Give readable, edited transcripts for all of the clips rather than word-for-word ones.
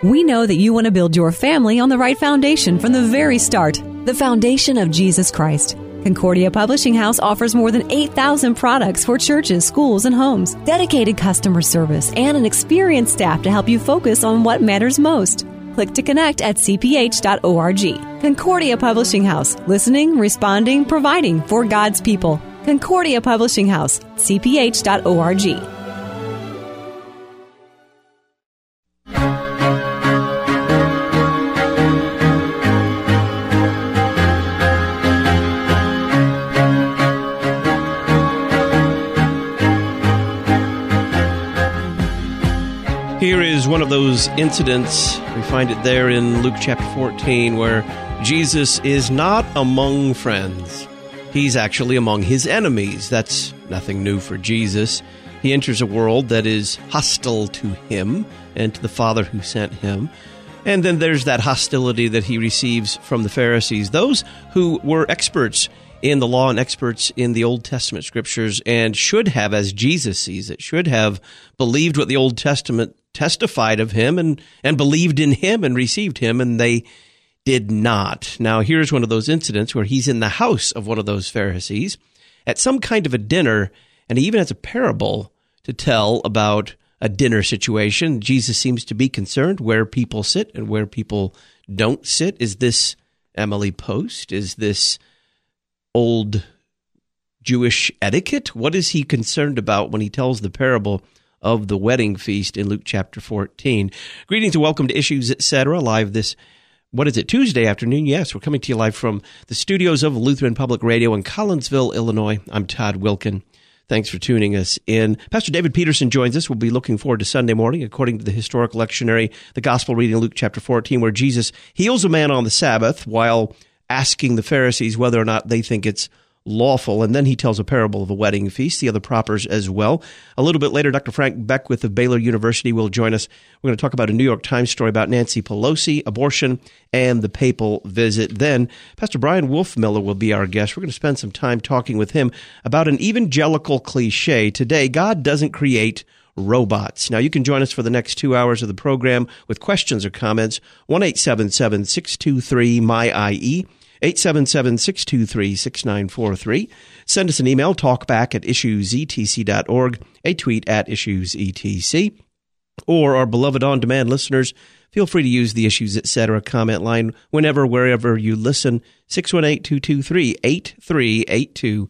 We know that you want to build your family on the right foundation from the very start, the foundation of Jesus Christ. Concordia Publishing House offers more than 8,000 products for churches, schools, and homes, dedicated customer service, and an experienced staff to help you focus on what matters most. Click to connect at cph.org. Concordia Publishing House, listening, responding, providing for God's people. Concordia Publishing House, cph.org. Here is one of those incidents. We find it there in Luke chapter 14 where Jesus is not among friends. He's actually among his enemies. That's nothing new for Jesus. He enters a world that is hostile to him and to the Father who sent him. And then there's that hostility that he receives from the Pharisees, those who were experts in the law and experts in the Old Testament scriptures and should have, as Jesus sees it, should have believed what the Old Testament testified of him and believed in him and received him, and they did not. Now, here's one of those incidents where he's in the house of one of those Pharisees at some kind of a dinner, and he even has a parable to tell about a dinner situation. Jesus seems to be concerned where people sit and where people don't sit. Is this Emily Post? Is this old Jewish etiquette? What is he concerned about when he tells the parable of the wedding feast in Luke chapter 14? Greetings and welcome to Issues Etc. live this, Tuesday afternoon? Yes, we're coming to you live from the studios of Lutheran Public Radio in Collinsville, Illinois. I'm Todd Wilkin. Thanks for tuning us in. Pastor David Peterson joins us. We'll be looking forward to Sunday morning, according to the historical lectionary, the gospel reading Luke chapter 14, where Jesus heals a man on the Sabbath while asking the Pharisees whether or not they think it's lawful, and then he tells a parable of a wedding feast, the other propers as well. A little bit later, Dr. Frank Beckwith of Baylor University will join us. We're going to talk about a New York Times story about Nancy Pelosi, abortion, and the papal visit. Then Pastor Brian Wolfmiller will be our guest. We're going to spend some time talking with him about an evangelical cliche. Today, God doesn't create robots. Now, you can join us for the next 2 hours of the program with questions or comments. 1-877-623-MY-IE. 877-623-6943. Send us an email, talkback@issuesetc.org, a tweet @issuesetc. Or our beloved on-demand listeners, feel free to use the Issues Etc. comment line whenever, wherever you listen. 618-223-8382,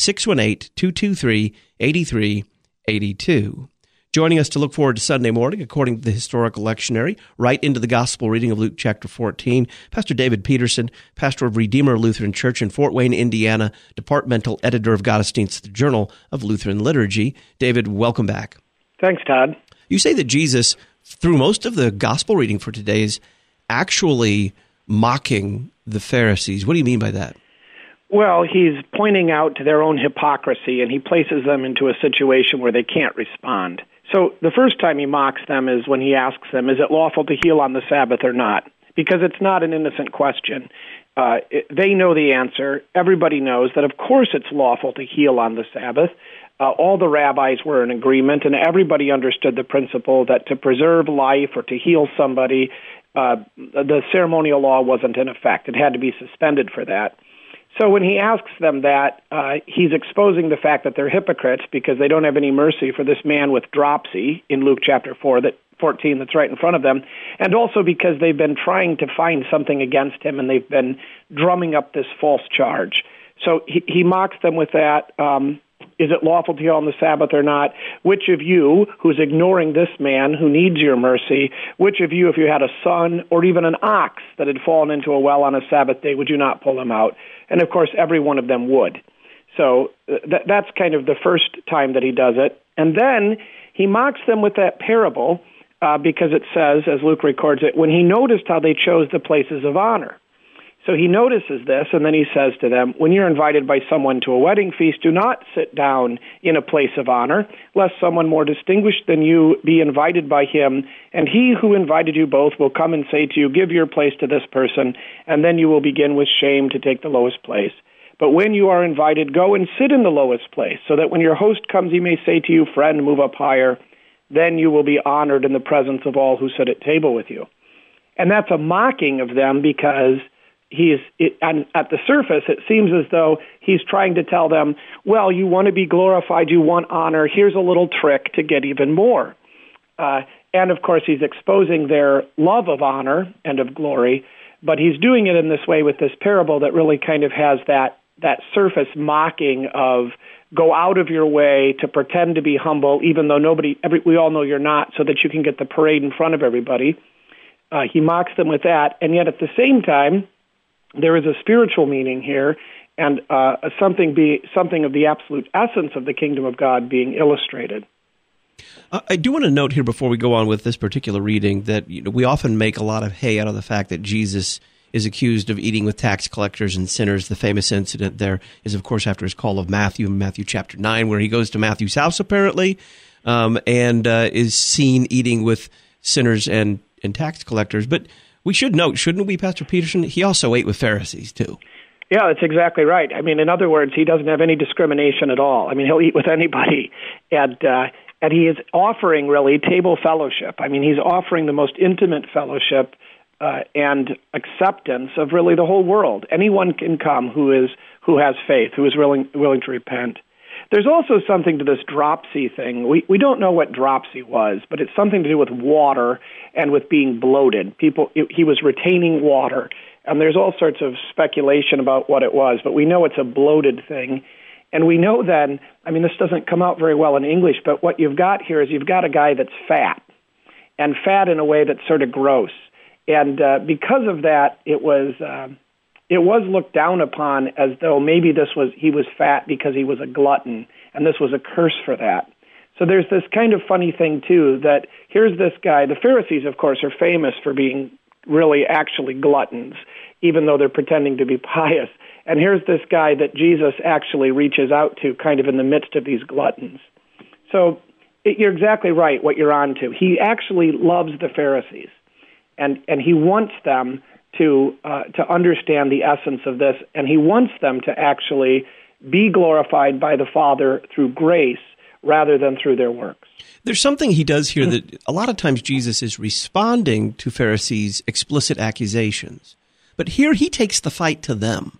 618-223-8382. Joining us to look forward to Sunday morning, according to the historical lectionary, right into the gospel reading of Luke chapter 14, Pastor David Peterson, pastor of Redeemer Lutheran Church in Fort Wayne, Indiana, departmental editor of Gottesdienst, the Journal of Lutheran Liturgy. David, welcome back. Thanks, Todd. You say that Jesus, through most of the gospel reading for today, is actually mocking the Pharisees. What do you mean by that? Well, he's pointing out to their own hypocrisy, and he places them into a situation where they can't respond. So the first time he mocks them is when he asks them, is it lawful to heal on the Sabbath or not? Because it's not an innocent question. They know the answer. Everybody knows that, of course, it's lawful to heal on the Sabbath. All the rabbis were in agreement, and everybody understood the principle that to preserve life or to heal somebody, the ceremonial law wasn't in effect. It had to be suspended for that. So when he asks them that, he's exposing the fact that they're hypocrites because they don't have any mercy for this man with dropsy in Luke chapter 14 that's right in front of them, and also because they've been trying to find something against him and they've been drumming up this false charge. So he mocks them with that. Is it lawful to heal on the Sabbath or not? Which of you, who's ignoring this man who needs your mercy, which of you, if you had a son or even an ox that had fallen into a well on a Sabbath day, would you not pull him out? And, of course, every one of them would. So that's kind of the first time that he does it. And then he mocks them with that parable because it says, as Luke records it, when he noticed how they chose the places of honor. So he notices this, and then he says to them, when you're invited by someone to a wedding feast, do not sit down in a place of honor, lest someone more distinguished than you be invited by him, and he who invited you both will come and say to you, give your place to this person, and then you will begin with shame to take the lowest place. But when you are invited, go and sit in the lowest place, so that when your host comes, he may say to you, friend, move up higher. Then you will be honored in the presence of all who sit at table with you. And that's a mocking of them because at the surface, it seems as though he's trying to tell them, well, you want to be glorified, you want honor, here's a little trick to get even more. And, of course, he's exposing their love of honor and of glory, but he's doing it in this way with this parable that really kind of has that surface mocking of go out of your way to pretend to be humble, even though we all know you're not, so that you can get the parade in front of everybody. He mocks them with that, and yet at the same time, there is a spiritual meaning here, and something of the absolute essence of the kingdom of God being illustrated. I do want to note here before we go on with this particular reading that we often make a lot of hay out of the fact that Jesus is accused of eating with tax collectors and sinners. The famous incident there is, of course, after his call of Matthew, in Matthew chapter 9, where he goes to Matthew's house, apparently, and is seen eating with sinners and tax collectors. But we should note, shouldn't we, Pastor Peterson, he also ate with Pharisees, too. Yeah, that's exactly right. I mean, in other words, he doesn't have any discrimination at all. I mean, he'll eat with anybody. And he is offering, really, table fellowship. I mean, he's offering the most intimate fellowship and acceptance of really the whole world. Anyone can come who has faith, who is willing to repent. There's also something to this dropsy thing. We don't know what dropsy was, but it's something to do with water and with being bloated. He was retaining water, and there's all sorts of speculation about what it was, but we know it's a bloated thing. And we know then, I mean, this doesn't come out very well in English, but what you've got here is you've got a guy that's fat, and fat in a way that's sort of gross. And because of that, it was looked down upon as though maybe he was fat because he was a glutton, and this was a curse for that. So there's this kind of funny thing, too, that here's this guy. The Pharisees, of course, are famous for being really actually gluttons, even though they're pretending to be pious. And here's this guy that Jesus actually reaches out to kind of in the midst of these gluttons. So you're exactly right what you're on to. He actually loves the Pharisees, and he wants them to understand the essence of this, and he wants them to actually be glorified by the Father through grace rather than through their works. There's something he does here that a lot of times Jesus is responding to Pharisees' explicit accusations, but here he takes the fight to them.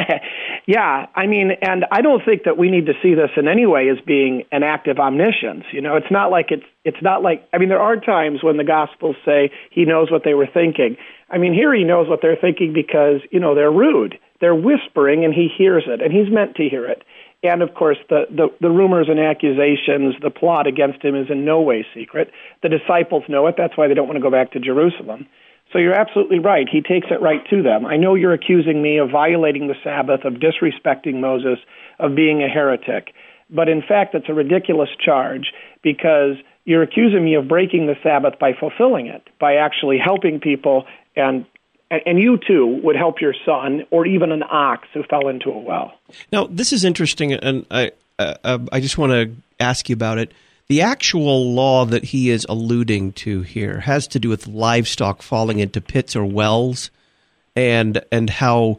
Yeah, I mean, and I don't think that we need to see this in any way as being an act of omniscience. It's not like I mean, there are times when the Gospels say he knows what they were thinking. I mean, here he knows what they're thinking because, they're rude. They're whispering, and he hears it, and he's meant to hear it. And, of course, the rumors and accusations, the plot against him is in no way secret. The disciples know it. That's why they don't want to go back to Jerusalem. So you're absolutely right. He takes it right to them. I know you're accusing me of violating the Sabbath, of disrespecting Moses, of being a heretic. But in fact, it's a ridiculous charge because you're accusing me of breaking the Sabbath by fulfilling it, by actually helping people, and you too would help your son or even an ox who fell into a well. Now, this is interesting, and I just want to ask you about it. The actual law that he is alluding to here has to do with livestock falling into pits or wells, and how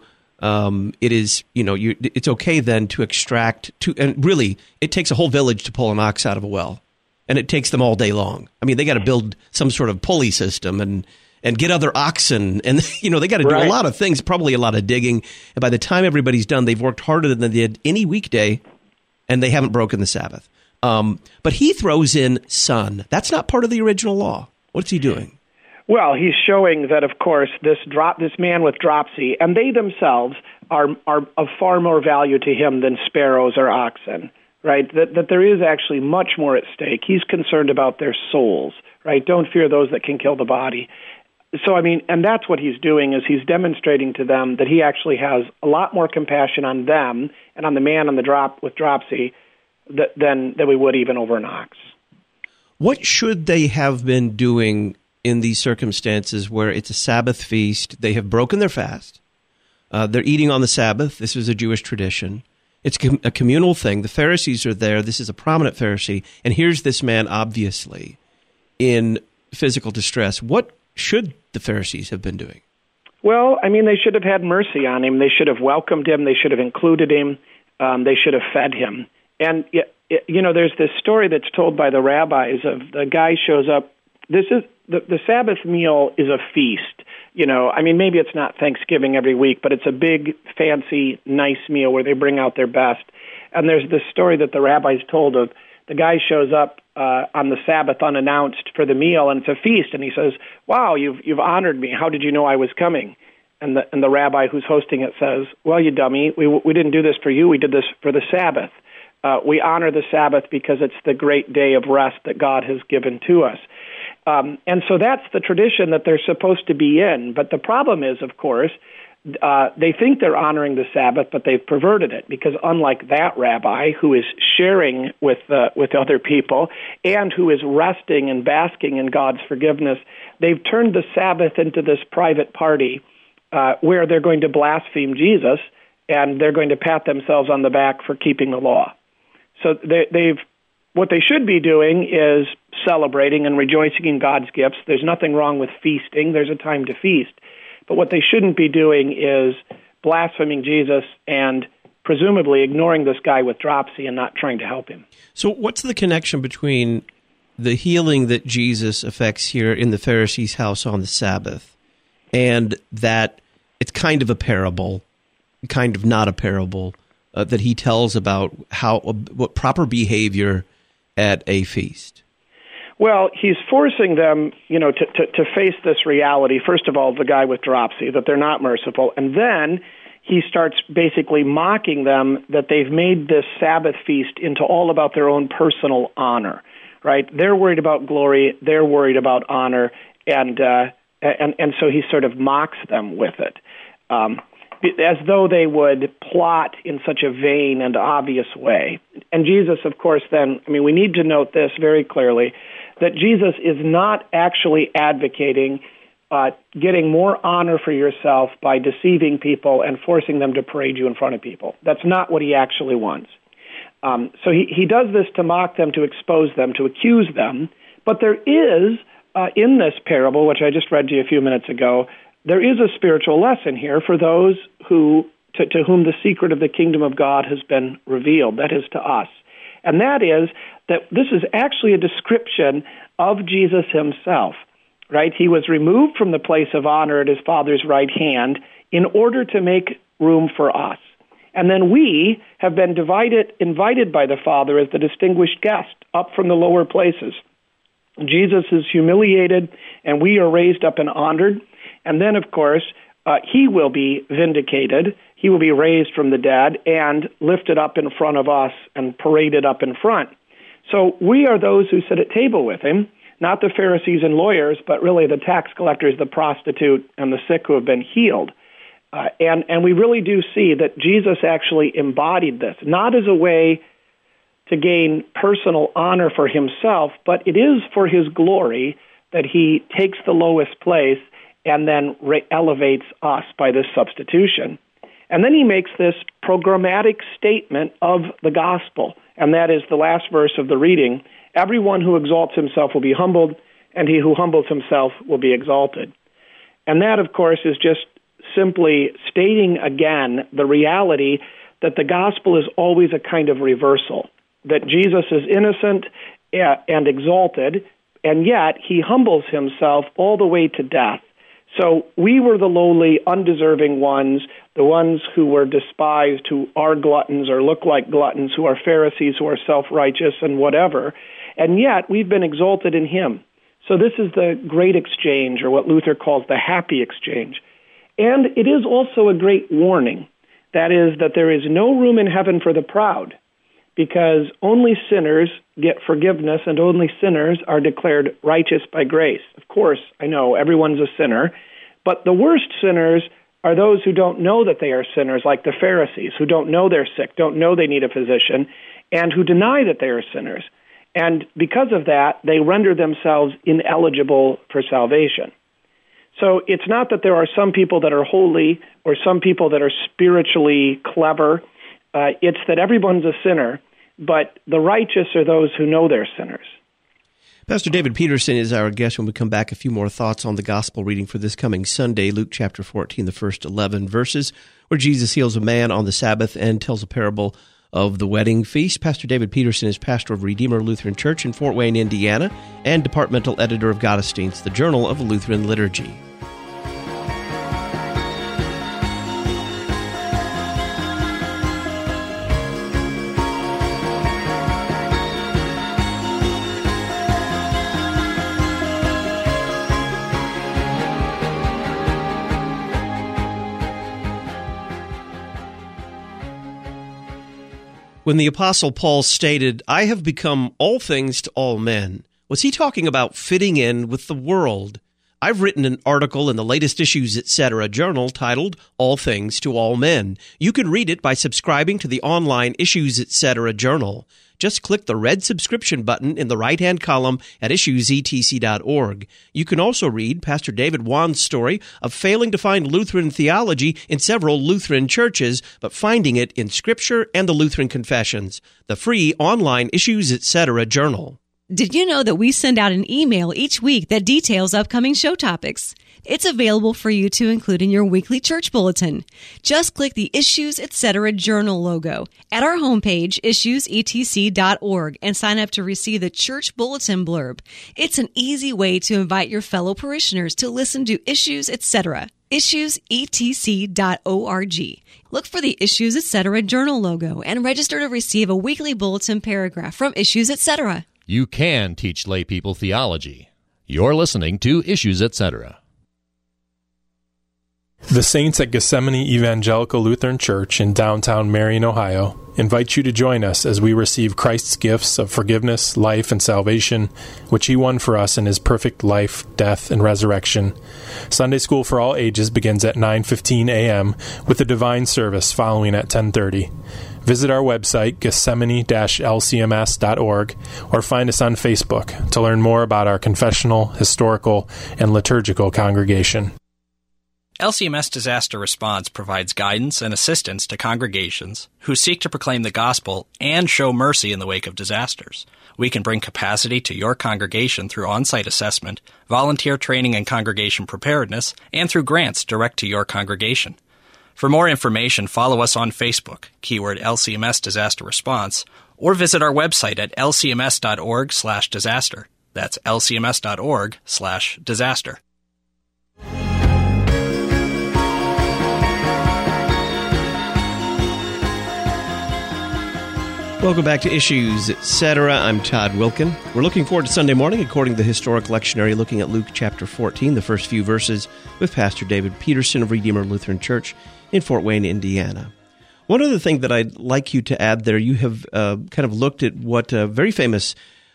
it is, it's okay then to extract, and really, it takes a whole village to pull an ox out of a well, and it takes them all day long. I mean, they got to build some sort of pulley system and get other oxen, and they got to do a lot of things, probably a lot of digging, and by the time everybody's done, they've worked harder than they did any weekday, and they haven't broken the Sabbath. But he throws in son. That's not part of the original law. What's he doing? Well, he's showing that, of course, this man with dropsy, and they themselves are of far more value to him than sparrows or oxen, right? That there is actually much more at stake. He's concerned about their souls, right? Don't fear those that can kill the body. So, I mean, and that's what he's doing, is he's demonstrating to them that he actually has a lot more compassion on them and on the man with dropsy than we would even over an ox. What should they have been doing in these circumstances where it's a Sabbath feast? They have broken their fast. They're eating on the Sabbath. This is a Jewish tradition. It's a communal thing. The Pharisees are there. This is a prominent Pharisee. And here's this man, obviously, in physical distress. What should the Pharisees have been doing? Well, I mean, they should have had mercy on him. They should have welcomed him. They should have included him. They should have fed him. And, there's this story that's told by the rabbis of the guy shows up. This is the Sabbath meal is a feast. Maybe it's not Thanksgiving every week, but it's a big, fancy, nice meal where they bring out their best. And there's this story that the rabbis told of the guy shows up on the Sabbath unannounced for the meal, and it's a feast, and he says, "Wow, you've honored me. How did you know I was coming?" And the rabbi who's hosting it says, "Well, you dummy, we didn't do this for you. We did this for the Sabbath. We honor the Sabbath because it's the great day of rest that God has given to us." And so that's the tradition that they're supposed to be in. But the problem is, of course, they think they're honoring the Sabbath, but they've perverted it, because unlike that rabbi who is sharing with other people and who is resting and basking in God's forgiveness, they've turned the Sabbath into this private party where they're going to blaspheme Jesus and they're going to pat themselves on the back for keeping the law. So what they should be doing is celebrating and rejoicing in God's gifts. There's nothing wrong with feasting. There's a time to feast. But what they shouldn't be doing is blaspheming Jesus and presumably ignoring this guy with dropsy and not trying to help him. So what's the connection between the healing that Jesus effects here in the Pharisee's house on the Sabbath and that it's kind of a parable, kind of not a parable, that he tells about what proper behavior at a feast? Well, he's forcing them, to face this reality. First of all, the guy with dropsy, that they're not merciful. And then he starts basically mocking them that they've made this Sabbath feast into all about their own personal honor, right? They're worried about glory. They're worried about honor. And so he sort of mocks them with it, as though they would plot in such a vain and obvious way. And Jesus, of course, then, we need to note this very clearly, that Jesus is not actually advocating getting more honor for yourself by deceiving people and forcing them to parade you in front of people. That's not what he actually wants. So he does this to mock them, to expose them, to accuse them. But there is, in this parable, which I just read to you a few minutes ago, there is a spiritual lesson here for those to whom the secret of the kingdom of God has been revealed, that is, to us. And that is that this is actually a description of Jesus himself, right? He was removed from the place of honor at his Father's right hand in order to make room for us. And then we have been invited by the Father as the distinguished guest up from the lower places. Jesus is humiliated, and we are raised up and honored. And then, of course, he will be vindicated. He will be raised from the dead and lifted up in front of us and paraded up in front. So we are those who sit at table with him, not the Pharisees and lawyers, but really the tax collectors, the prostitute, and the sick who have been healed. And we really do see that Jesus actually embodied this, not as a way to gain personal honor for himself, but it is for his glory that he takes the lowest place and then elevates us by this substitution. And then he makes this programmatic statement of the gospel, and that is the last verse of the reading: everyone who exalts himself will be humbled, and he who humbles himself will be exalted. And that, of course, is just simply stating again the reality that the gospel is always a kind of reversal, that Jesus is innocent and exalted, and yet he humbles himself all the way to death. So we were the lowly, undeserving ones, the ones who were despised, who are gluttons or look like gluttons, who are Pharisees, who are self-righteous and whatever, and yet we've been exalted in him. So this is the great exchange, or what Luther calls the happy exchange. And it is also a great warning, that is, that there is no room in heaven for the proud, because only sinners get forgiveness and only sinners are declared righteous by grace. Of course, I know everyone's a sinner, but the worst sinners are those who don't know that they are sinners, like the Pharisees, who don't know they're sick, don't know they need a physician, and who deny that they are sinners. And because of that, they render themselves ineligible for salvation. So it's not that there are some people that are holy or some people that are spiritually clever. It's that everyone's a sinner, but the righteous are those who know they're sinners. Pastor David Peterson is our guest. When we come back, a few more thoughts on the gospel reading for this coming Sunday, Luke chapter 14, the first 11 verses, where Jesus heals a man on the Sabbath and tells a parable of the wedding feast. Pastor David Peterson is pastor of Redeemer Lutheran Church in Fort Wayne, Indiana, and departmental editor of Gottesdienst, the Journal of Lutheran Liturgy. When the Apostle Paul stated, "I have become all things to all men," was he talking about fitting in with the world? I've written an article in the latest Issues Etc. journal titled All Things to All Men. You can read it by subscribing to the online Issues Etc. journal. Just click the red subscription button in the right-hand column at issuesetc.org. You can also read Pastor David Wan's story of failing to find Lutheran theology in several Lutheran churches, but finding it in Scripture and the Lutheran Confessions, the free online Issues Etc. journal. Did you know that we send out an email each week that details upcoming show topics? It's available for you to include in your weekly church bulletin. Just click the Issues Etc. journal logo at our homepage, issuesetc.org, and sign up to receive the church bulletin blurb. It's an easy way to invite your fellow parishioners to listen to Issues Etc. issuesetc.org. Look for the Issues Etc. journal logo and register to receive a weekly bulletin paragraph from Issues Etc. You can teach lay people theology. You're listening to Issues Etc. The Saints at Gethsemane Evangelical Lutheran Church in downtown Marion, Ohio, invite you to join us as we receive Christ's gifts of forgiveness, life, and salvation, which He won for us in His perfect life, death, and resurrection. Sunday school for all ages begins at 9:15 a.m. with a divine service following at 10:30. Visit our website, gethsemane-lcms.org, or find us on Facebook to learn more about our confessional, historical, and liturgical congregation. LCMS Disaster Response provides guidance and assistance to congregations who seek to proclaim the gospel and show mercy in the wake of disasters. We can bring capacity to your congregation through on-site assessment, volunteer training and congregation preparedness, and through grants direct to your congregation. For more information, follow us on Facebook, keyword LCMS Disaster Response, or visit our website at lcms.org/disaster. That's lcms.org/disaster. Welcome back to Issues Etc. I'm Todd Wilkin. We're looking forward to Sunday morning, according to the Historic Lectionary, looking at Luke chapter 14, the first few verses, with Pastor David Peterson of Redeemer Lutheran Church in Fort Wayne, Indiana. One other thing that I'd like you to add there, you have kind of looked at what a very famous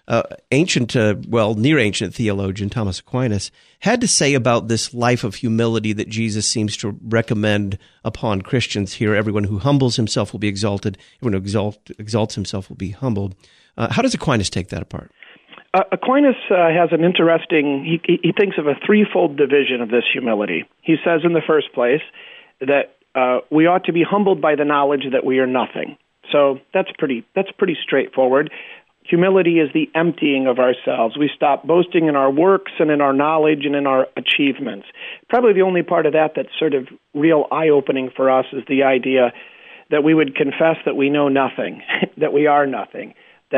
near ancient theologian Thomas Aquinas had to say about this life of humility that Jesus seems to recommend upon Christians here. Everyone who humbles himself will be exalted. Everyone who exalts himself will be humbled. How does Aquinas take that apart? Aquinas has an interesting, he thinks of a threefold division of this humility. He says in the first place that we ought to be humbled by the knowledge that we are nothing. So that's pretty straightforward. Humility is the emptying of ourselves. We stop boasting in our works and in our knowledge and in our achievements. Probably the only part of that that's sort of real eye-opening for us is the idea that we would confess that we know nothing, that we are nothing.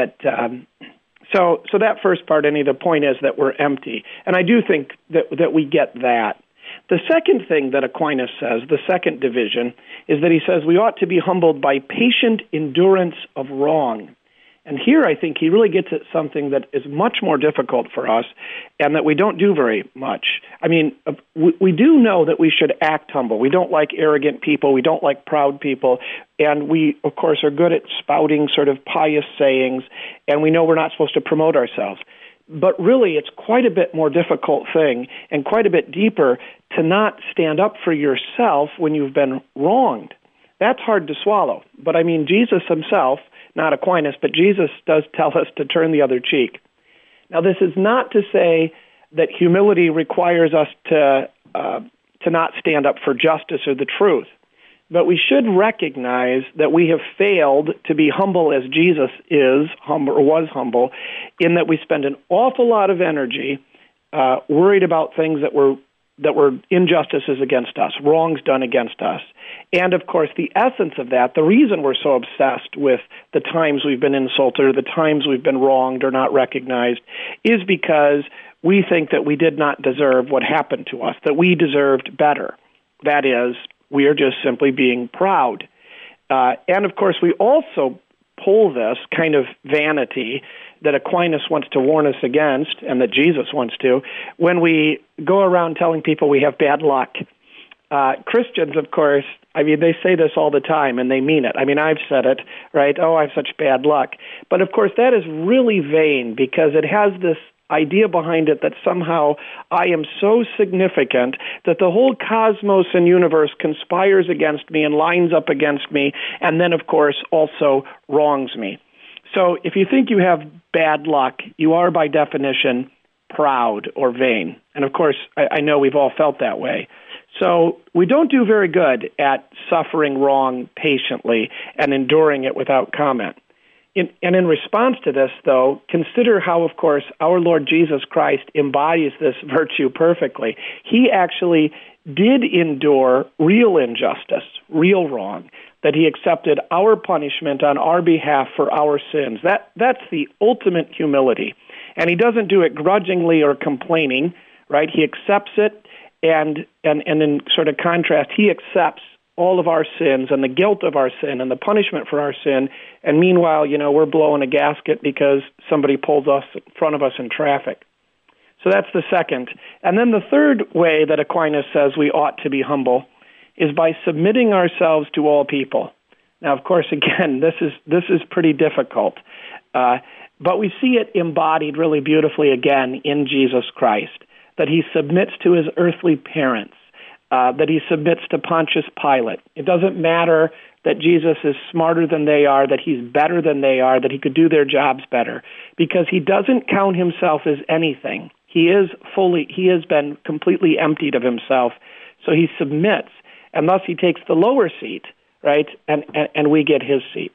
So that first part, the point is that we're empty. And I do think that we get that. The second thing that Aquinas says, the second division, is that he says we ought to be humbled by patient endurance of wrong. And here I think he really gets at something that is much more difficult for us and that we don't do very much. I mean, we do know that we should act humble. We don't like arrogant people. We don't like proud people. And we, of course, are good at spouting sort of pious sayings, and we know we're not supposed to promote ourselves. But really, it's quite a bit more difficult thing and quite a bit deeper to not stand up for yourself when you've been wronged. That's hard to swallow. But I mean, Jesus himself, not Aquinas, but Jesus does tell us to turn the other cheek. Now, this is not to say that humility requires us to not stand up for justice or the truth, but we should recognize that we have failed to be humble as Jesus is humble or was humble, in that we spend an awful lot of energy worried about things that were injustices against us, wrongs done against us. And, of course, the essence of that, the reason we're so obsessed with the times we've been insulted or the times we've been wronged or not recognized, is because we think that we did not deserve what happened to us, that we deserved better. That is, we are just simply being proud. And, of course, we also pull this kind of vanity that Aquinas wants to warn us against and that Jesus wants to, when we go around telling people we have bad luck. Christians, of course, I mean, they say this all the time, and they mean it. I mean, I've said it, right? Oh, I have such bad luck. But, of course, that is really vain because it has this idea behind it that somehow I am so significant that the whole cosmos and universe conspires against me and lines up against me, and then, of course, also wrongs me. So if you think you have bad luck, you are, by definition, proud or vain. And, of course, I know we've all felt that way. So we don't do very good at suffering wrong patiently and enduring it without comment. And in response to this, though, consider how, of course, our Lord Jesus Christ embodies this virtue perfectly. He actually did endure real injustice, real wrong, that he accepted our punishment on our behalf for our sins. That's the ultimate humility. And he doesn't do it grudgingly or complaining, right? He accepts it, and in sort of contrast, he accepts all of our sins and the guilt of our sin and the punishment for our sin, and meanwhile, we're blowing a gasket because somebody pulled us in front of us in traffic. So that's the second. And then the third way that Aquinas says we ought to be humble is by submitting ourselves to all people. Now, of course, again, this is pretty difficult, but we see it embodied really beautifully again in Jesus Christ, that he submits to his earthly parents, that he submits to Pontius Pilate. It doesn't matter that Jesus is smarter than they are, that he's better than they are, that he could do their jobs better, because he doesn't count himself as anything. He has been completely emptied of himself, so he submits, and thus he takes the lower seat, right, and we get his seat.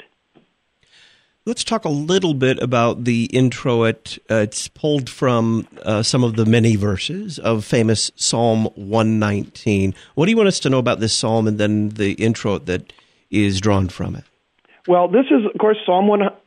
Let's talk a little bit about the introit. It's pulled from some of the many verses of famous Psalm 119. What do you want us to know about this psalm and then the introit that is drawn from it? Well, this is, of course, Psalm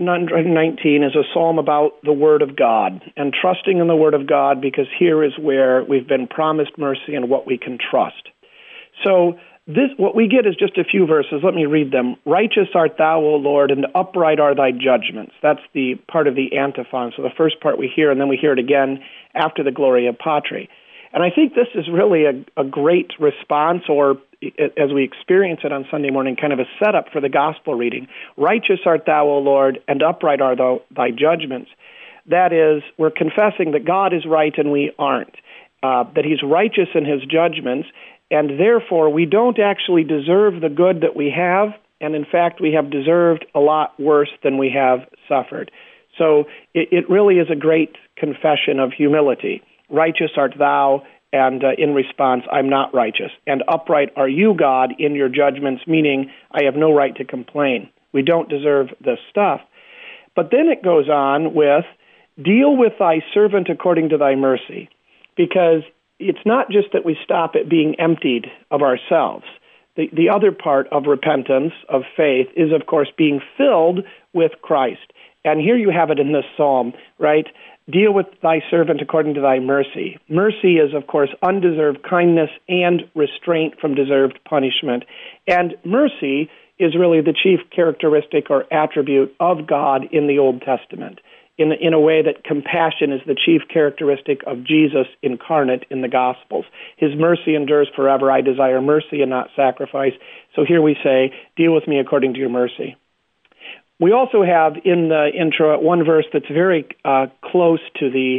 119 is a psalm about the Word of God and trusting in the Word of God, because here is where we've been promised mercy and what we can trust. So what we get is just a few verses. Let me read them. Righteous art thou, O Lord, and upright are thy judgments. That's the part of the antiphon. So the first part we hear, and then we hear it again after the Gloria Patri. And I think this is really a great response, or as we experience it on Sunday morning, kind of a setup for the gospel reading. Righteous art thou, O Lord, and upright are thy judgments. That is, we're confessing that God is right and we aren't, that he's righteous in his judgments, and therefore we don't actually deserve the good that we have, and in fact we have deserved a lot worse than we have suffered. So it really is a great confession of humility. Righteous art thou, and in response, I'm not righteous. And upright are you, God, in your judgments, meaning I have no right to complain. We don't deserve this stuff. But then it goes on with, deal with thy servant according to thy mercy, because it's not just that we stop at being emptied of ourselves. The other part of repentance, of faith, is, of course, being filled with Christ. And here you have it in this psalm, right? Deal with thy servant according to thy mercy. Mercy is, of course, undeserved kindness and restraint from deserved punishment. And mercy is really the chief characteristic or attribute of God in the Old Testament, in a way that compassion is the chief characteristic of Jesus incarnate in the Gospels. His mercy endures forever. I desire mercy and not sacrifice. So here we say, deal with me according to your mercy. We also have in the intro one verse that's very close to the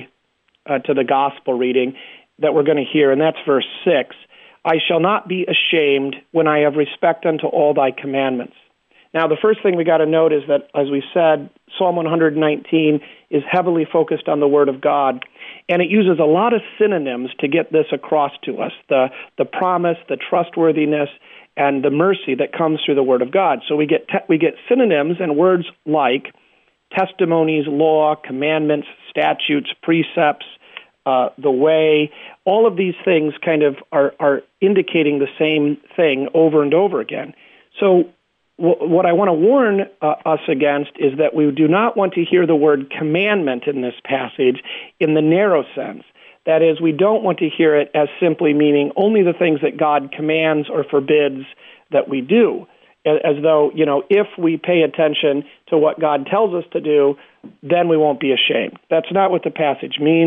gospel reading that we're going to hear, and that's verse 6. I shall not be ashamed when I have respect unto all thy commandments. Now, the first thing we got to note is that, as we said, Psalm 119 is heavily focused on the Word of God, and it uses a lot of synonyms to get this across to us, the promise, the trustworthiness, and the mercy that comes through the Word of God. So we get synonyms and words like testimonies, law, commandments, statutes, precepts, the way. All of these things kind of are indicating the same thing over and over again. So what I want to warn us against is that we do not want to hear the word commandment in this passage in the narrow sense. That is, we don't want to hear it as simply meaning only the things that God commands or forbids that we do, as though, if we pay attention to what God tells us to do, then we won't be ashamed. That's not what the passage means.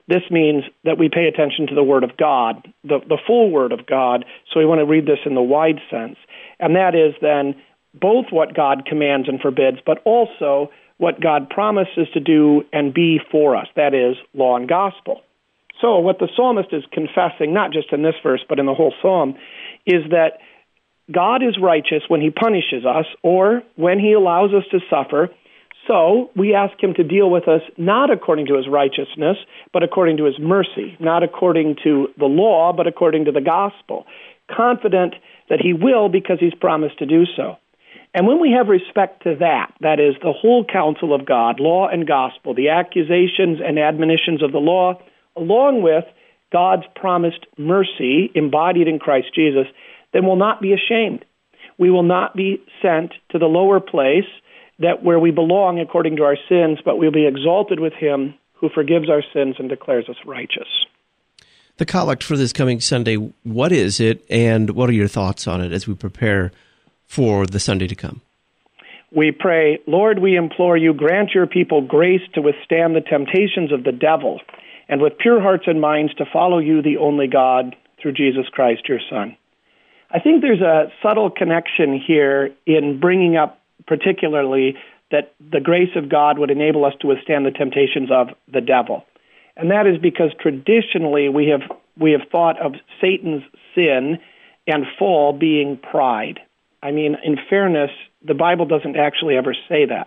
This means that we pay attention to the Word of God, the full Word of God, so we want to read this in the wide sense. And that is then both what God commands and forbids, but also what God promises to do and be for us, that is, law and gospel. So what the psalmist is confessing, not just in this verse, but in the whole psalm, is that God is righteous when he punishes us or when he allows us to suffer. So we ask him to deal with us not according to his righteousness, but according to his mercy, not according to the law, but according to the gospel, confident that he will because he's promised to do so. And when we have respect to that is the whole counsel of God, law and gospel, the accusations and admonitions of the law, along with God's promised mercy embodied in Christ Jesus, then we'll not be ashamed. We will not be sent to the lower place where we belong according to our sins, but we'll be exalted with him who forgives our sins and declares us righteous. The collect for this coming Sunday, what is it, and what are your thoughts on it as we prepare for the Sunday to come? We pray, Lord, we implore you, grant your people grace to withstand the temptations of the devil, and with pure hearts and minds to follow you, the only God, through Jesus Christ, your Son. I think there's a subtle connection here in bringing up particularly that the grace of God would enable us to withstand the temptations of the devil. And that is because traditionally we have thought of Satan's sin and fall being pride. I mean, in fairness, the Bible doesn't actually ever say that.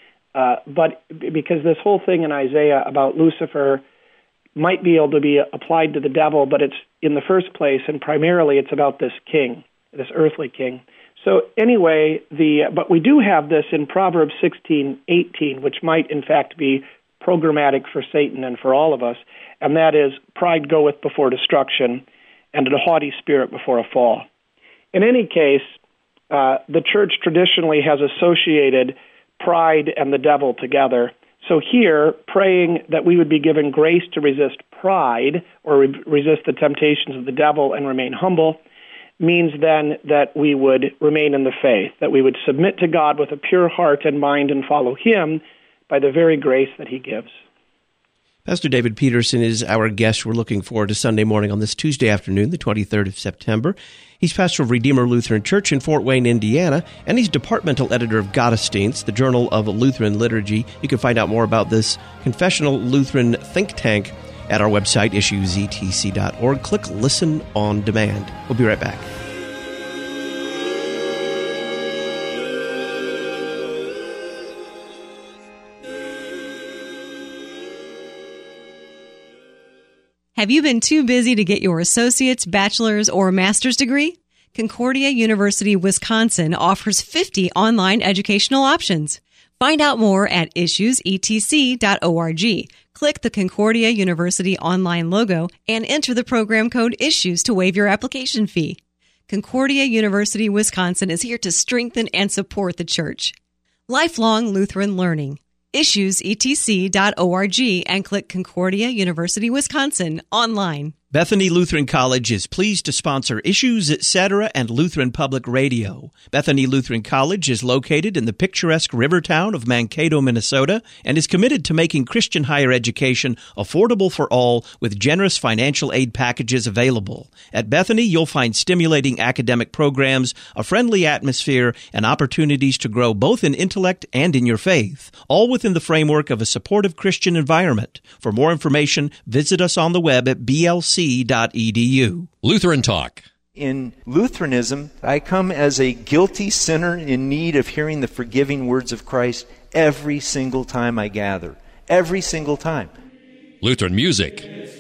But because this whole thing in Isaiah about Lucifer might be able to be applied to the devil, but it's in the first place, and primarily it's about this king, this earthly king. So anyway, but we do have this in Proverbs 16:18, which might in fact be programmatic for Satan and for all of us, and that is, pride goeth before destruction, and a haughty spirit before a fall. In any case, the church traditionally has associated pride and the devil together. So here, praying that we would be given grace to resist pride or resist the temptations of the devil and remain humble means then that we would remain in the faith, that we would submit to God with a pure heart and mind and follow him by the very grace that he gives. Pastor David Peterson is our guest. We're looking forward to Sunday morning on this Tuesday afternoon, the 23rd of September. He's pastor of Redeemer Lutheran Church in Fort Wayne, Indiana, and he's departmental editor of Gottesdienst, the Journal of Lutheran Liturgy. You can find out more about this confessional Lutheran think tank at our website, issuesetc.org. Click Listen on Demand. We'll be right back. Have you been too busy to get your associate's, bachelor's, or master's degree? Concordia University, Wisconsin offers 50 online educational options. Find out more at issuesetc.org. Click the Concordia University online logo and enter the program code ISSUES to waive your application fee. Concordia University, Wisconsin is here to strengthen and support the church. Lifelong Lutheran Learning. issuesetc.org and click Concordia University, Wisconsin online. Bethany Lutheran College is pleased to sponsor Issues, Etc. and Lutheran Public Radio. Bethany Lutheran College is located in the picturesque river town of Mankato, Minnesota, and is committed to making Christian higher education affordable for all with generous financial aid packages available. At Bethany, you'll find stimulating academic programs, a friendly atmosphere, and opportunities to grow both in intellect and in your faith, all within the framework of a supportive Christian environment. For more information, visit us on the web at blc.edu. Lutheran Talk. In Lutheranism, I come as a guilty sinner in need of hearing the forgiving words of Christ every single time I gather. Every single time. Lutheran music.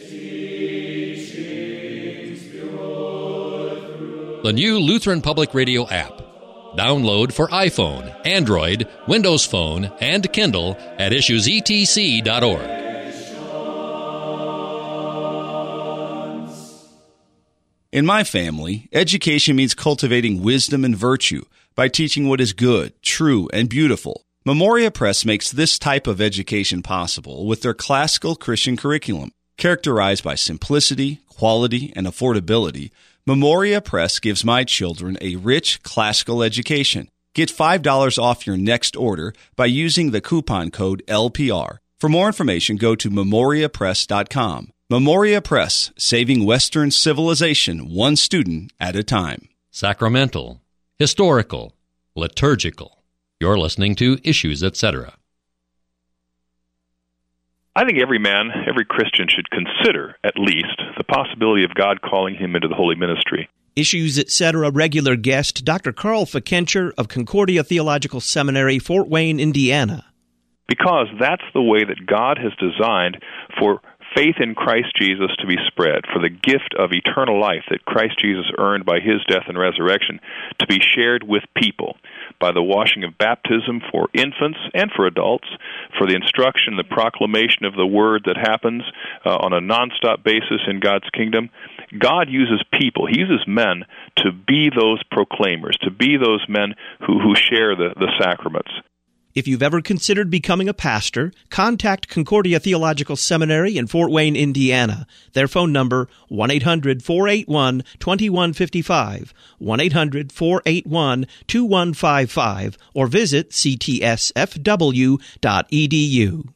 The new Lutheran Public Radio app. Download for iPhone, Android, Windows Phone, and Kindle at issuesetc.org. In my family, education means cultivating wisdom and virtue by teaching what is good, true, and beautiful. Memoria Press makes this type of education possible with their classical Christian curriculum. Characterized by simplicity, quality, and affordability, Memoria Press gives my children a rich classical education. Get $5 off your next order by using the coupon code LPR. For more information, go to memoriapress.com. Memoria Press, saving Western civilization one student at a time. Sacramental, historical, liturgical. You're listening to Issues, etc. I think every man, every Christian should consider, at least, the possibility of God calling him into the holy ministry. Issues, etc. regular guest, Dr. Carl Fickenscher of Concordia Theological Seminary, Fort Wayne, Indiana. Because that's the way that God has designed for faith in Christ Jesus to be spread, for the gift of eternal life that Christ Jesus earned by his death and resurrection to be shared with people by the washing of baptism for infants and for adults, for the instruction, the proclamation of the word that happens on a nonstop basis in God's kingdom. God uses people, he uses men to be those proclaimers, to be those men who share the sacraments. If you've ever considered becoming a pastor, contact Concordia Theological Seminary in Fort Wayne, Indiana. Their phone number, 1-800-481-2155, 1-800-481-2155, or visit ctsfw.edu.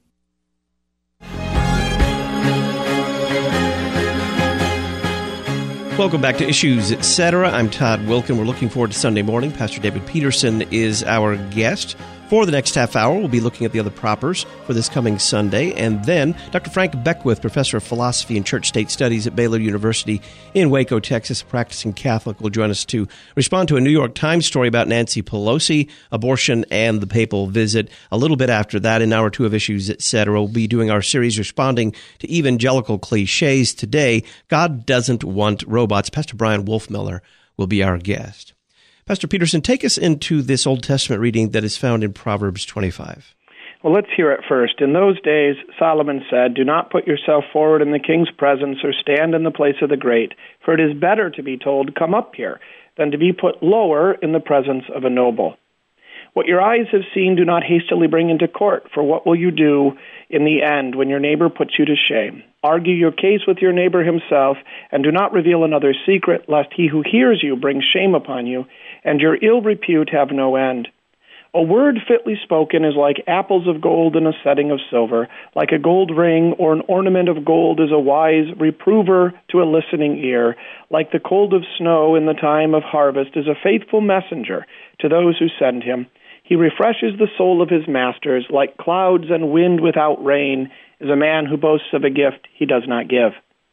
Welcome back to Issues, etc. I'm Todd Wilken. We're looking forward to Sunday morning. Pastor David Peterson is our guest. For the next half hour, we'll be looking at the other propers for this coming Sunday. And then Dr. Frank Beckwith, professor of philosophy and church-state studies at Baylor University in Waco, Texas, practicing Catholic, will join us to respond to a New York Times story about Nancy Pelosi, abortion, and the papal visit. A little bit after that, in hour two of Issues, etc., we'll be doing our series responding to evangelical cliches. Today, God doesn't want robots. Pastor Brian Wolfmiller will be our guest. Pastor Peterson, take us into this Old Testament reading that is found in Proverbs 25. Well, let's hear it first. In those days, Solomon said, "Do not put yourself forward in the king's presence or stand in the place of the great, for it is better to be told, 'Come up here,' than to be put lower in the presence of a noble. What your eyes have seen, do not hastily bring into court, for what will you do in the end when your neighbor puts you to shame? Argue your case with your neighbor himself, and do not reveal another's secret, lest he who hears you bring shame upon you, and your ill repute have no end. A word fitly spoken is like apples of gold in a setting of silver. Like a gold ring or an ornament of gold is a wise reprover to a listening ear. Like the cold of snow in the time of harvest is a faithful messenger to those who send him. He refreshes the soul of his masters. Like clouds and wind without rain is a man who boasts of a gift he does not give."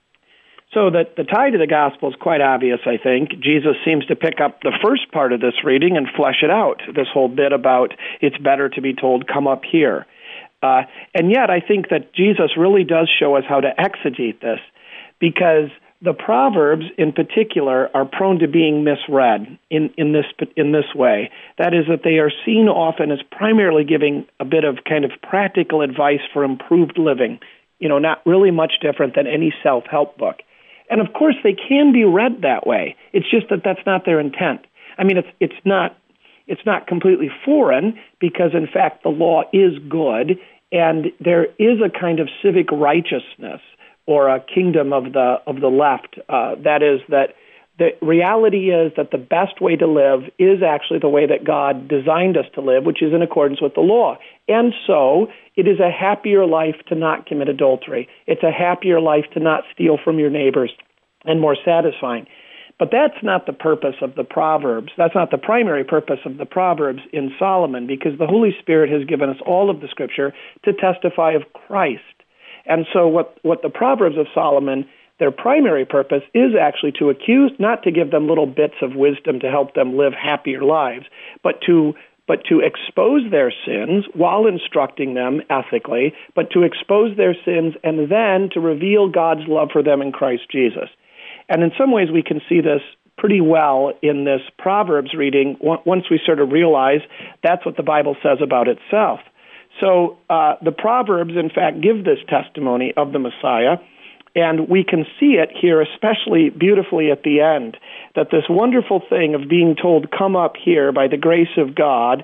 So that the tie to the gospel is quite obvious, I think. Jesus seems to pick up the first part of this reading and flesh it out, this whole bit about it's better to be told, "Come up here." And yet I think that Jesus really does show us how to exegete this, because the Proverbs in particular are prone to being misread in this way. That is, that they are seen often as primarily giving a bit of kind of practical advice for improved living, not really much different than any self-help book. And of course, they can be read that way. It's just that that's not their intent. I mean, it's not completely foreign, because in fact the law is good, and there is a kind of civic righteousness or a kingdom of the left. That is, that the reality is that the best way to live is actually the way that God designed us to live, which is in accordance with the law. And so it is a happier life to not commit adultery. It's a happier life to not steal from your neighbors, and more satisfying. But that's not the purpose of the Proverbs. That's not the primary purpose of the Proverbs in Solomon, because the Holy Spirit has given us all of the Scripture to testify of Christ. And so what the Proverbs of Solomon, their primary purpose is actually to accuse, not to give them little bits of wisdom to help them live happier lives, but to expose their sins while instructing them ethically, but to expose their sins and then to reveal God's love for them in Christ Jesus. And in some ways we can see this pretty well in this Proverbs reading once we sort of realize that's what the Bible says about itself. So the Proverbs, in fact, give this testimony of the Messiah, and we can see it here especially beautifully at the end, that this wonderful thing of being told, "Come up here," by the grace of God,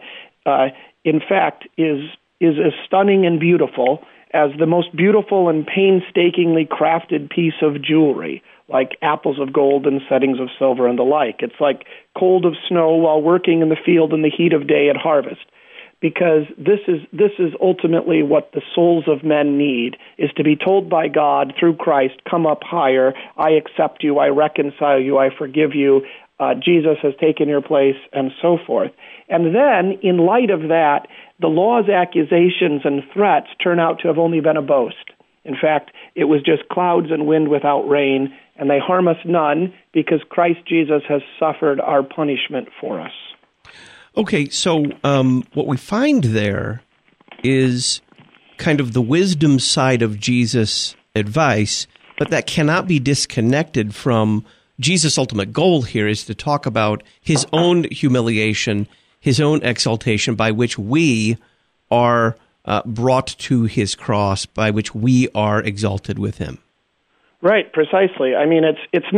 in fact, is as stunning and beautiful as the most beautiful and painstakingly crafted piece of jewelry, like apples of gold and settings of silver and the like. It's like cold of snow while working in the field in the heat of day at harvest. because this is ultimately what the souls of men need, is to be told by God through Christ, come up higher, I accept you, I reconcile you, I forgive you, Jesus has taken your place, and so forth. And then, in light of that, the law's accusations and threats turn out to have only been a boast. In fact, it was just clouds and wind without rain, and they harm us none because Christ Jesus has suffered our punishment for us. Okay, so what we find there is kind of the wisdom side of Jesus' advice, but that cannot be disconnected from Jesus' ultimate goal here is to talk about his own humiliation, his own exaltation by which we are brought to his cross, by which we are exalted with him. Right, precisely. I mean, it's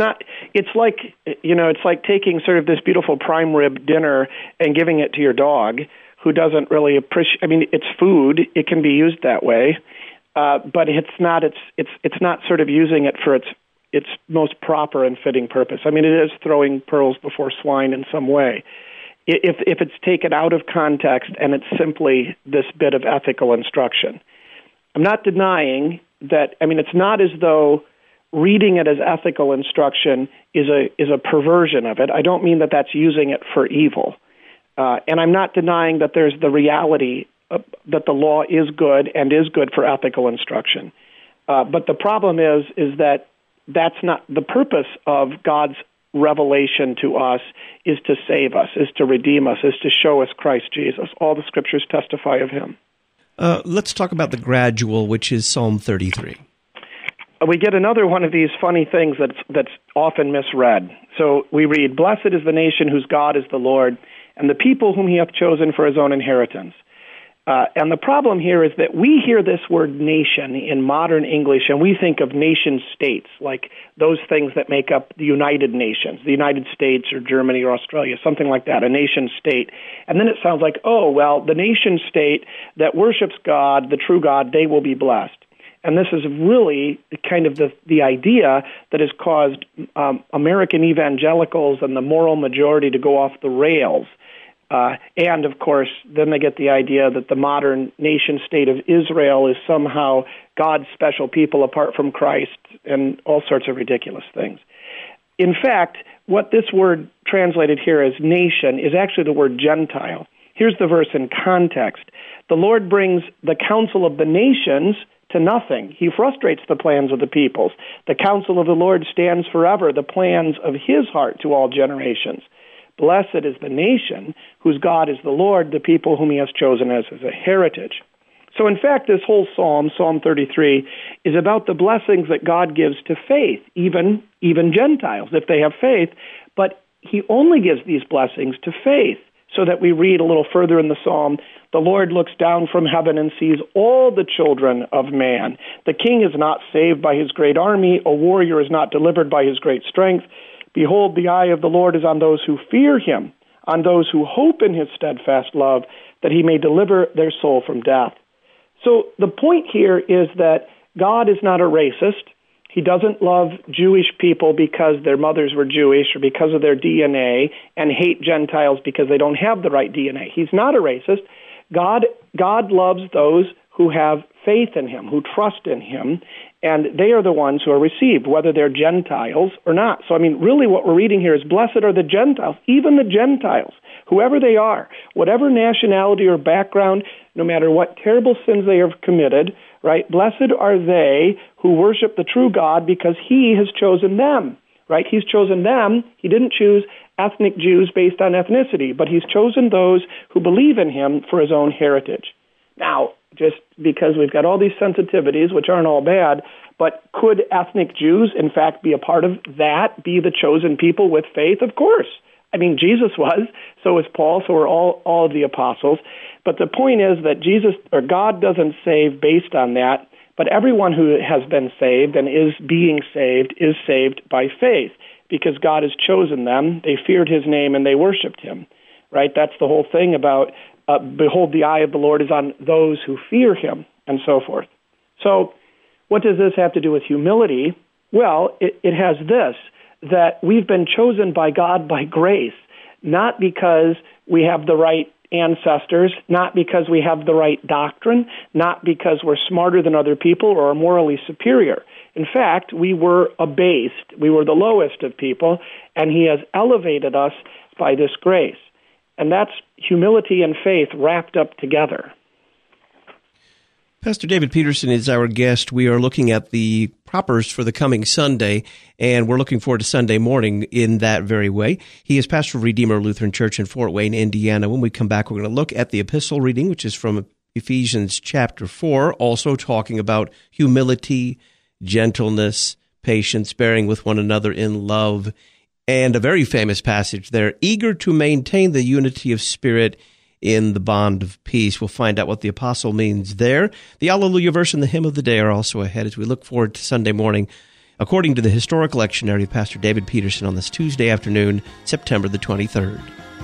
like taking sort of this beautiful prime rib dinner and giving it to your dog who doesn't really appreciate. I mean, it's food; it can be used that way, but it's not sort of using it for its most proper and fitting purpose. I mean, it is throwing pearls before swine in some way. If it's taken out of context and it's simply this bit of ethical instruction. I'm not denying that. I mean, it's not as though reading it as ethical instruction is a perversion of it. I don't mean that that's using it for evil. And I'm not denying that there's the reality that the law is good and is good for ethical instruction. But the problem is that that's not the purpose of God's revelation to us, is to save us, is to redeem us, is to show us Christ Jesus. All the scriptures testify of him. Let's talk about the gradual, which is Psalm 33. We get another one of these funny things that's often misread. So we read, "Blessed is the nation whose God is the Lord, and the people whom he hath chosen for his own inheritance." And the problem here is that we hear this word nation in modern English, and we think of nation states, like those things that make up the United Nations, the United States or Germany or Australia, something like that, a nation state. And then it sounds like, oh, well, the nation state that worships God, the true God, they will be blessed. And this is really kind of the idea that has caused American evangelicals and the moral majority to go off the rails. And, of course, then they get the idea that the modern nation-state of Israel is somehow God's special people apart from Christ and all sorts of ridiculous things. In fact, what this word translated here as nation is actually the word Gentile. Here's the verse in context. The Lord brings the counsel of the nations to nothing. He frustrates the plans of the peoples. The counsel of the Lord stands forever, the plans of his heart to all generations. Blessed is the nation whose God is the Lord, the people whom he has chosen as a heritage. So in fact, this whole psalm, Psalm 33, is about the blessings that God gives to faith, even Gentiles, if they have faith. But he only gives these blessings to faith, so that we read a little further in the psalm, the Lord looks down from heaven and sees all the children of man. The king is not saved by his great army. A warrior is not delivered by his great strength. Behold, the eye of the Lord is on those who fear him, on those who hope in his steadfast love, that he may deliver their soul from death. So the point here is that God is not a racist. He doesn't love Jewish people because their mothers were Jewish or because of their DNA, and hate Gentiles because they don't have the right DNA. He's not a racist. God loves those who have faith in him, who trust in him, and they are the ones who are received, whether they're Gentiles or not. So, I mean, really what we're reading here is, blessed are the Gentiles, even the Gentiles, whoever they are, whatever nationality or background, no matter what terrible sins they have committed, right? Blessed are they who worship the true God because he has chosen them, right? He's chosen them. He didn't choose ethnic Jews based on ethnicity, but he's chosen those who believe in him for his own heritage. Now, just because we've got all these sensitivities, which aren't all bad, but could ethnic Jews, in fact, be a part of that, be the chosen people with faith? Of course. I mean, Jesus was, so was Paul, so were all of the apostles. But the point is that Jesus, or God, doesn't save based on that, but everyone who has been saved and is being saved is saved by faith, because God has chosen them, they feared his name, and they worshiped him, right? That's the whole thing about, behold, the eye of the Lord is on those who fear him, and so forth. So what does this have to do with humility? Well, it has this, that we've been chosen by God by grace, not because we have the right ancestors, not because we have the right doctrine, not because we're smarter than other people or are morally superior. In fact, we were abased. We were the lowest of people, and he has elevated us by this grace. And that's humility and faith wrapped up together. Pastor David Peterson is our guest. We are looking at the propers for the coming Sunday, and we're looking forward to Sunday morning in that very way. He is pastor of Redeemer Lutheran Church in Fort Wayne, Indiana. When we come back, we're going to look at the epistle reading, which is from Ephesians chapter 4, also talking about humility, gentleness, patience, bearing with one another in love, and a very famous passage there, eager to maintain the unity of spirit in the bond of peace. We'll find out what the apostle means there. The Alleluia verse and the hymn of the day are also ahead as we look forward to Sunday morning, according to the historic lectionary of Pastor David Peterson on this Tuesday afternoon, September the 23rd.